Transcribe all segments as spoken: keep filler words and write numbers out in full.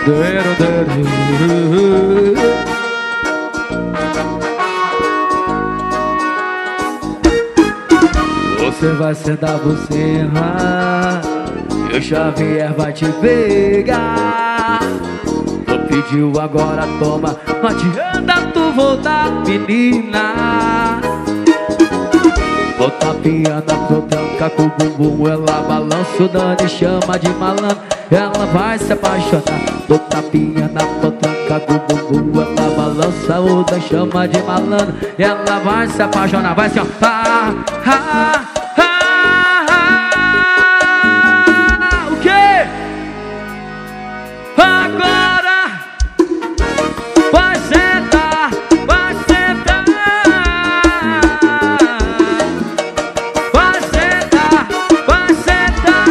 Você vai sentar por cima e o Xavier vai te pegar. Tu pediu, agora toma, não adianta tu voltar, menina. Vou tapeando a potranca com o bumbum, ela balança o dano e chama de malandro. Ela vai se apaixonar. Tô tapeando a potranca com o bumbum, ela balança o dano, chama de malandro. Ela vai se apaixonar, vai assim ó. Ah, ah, ah, ah. O quê? Agora vai sentar, vai sentar, vai sentar, vai sentar.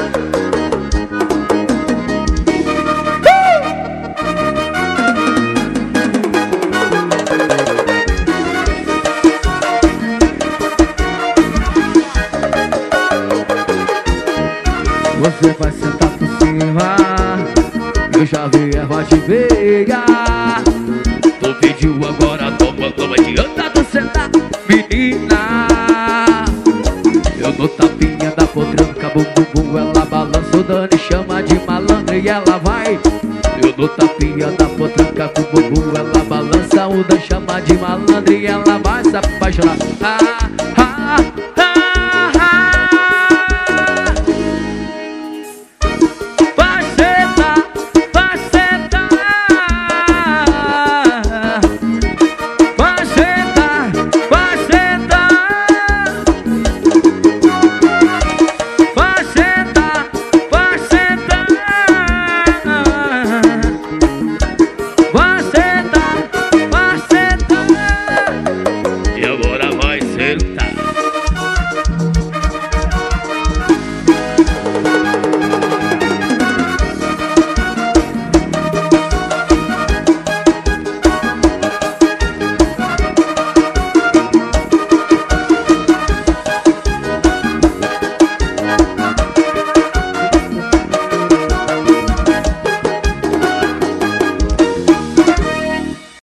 Você vai sentar por cima e o Xavier vai te pegar. Tu pediu, agora toma, não adianta tu sentar, menina. Eu dou tapinha da potranca, bum bum bum, ela balança o dano e chama de malandro e ela vai. Eu dou tapinha da potranca, bum bum bum, ela balança o dano, chama de malandro e ela vai se apaixonar. Ah,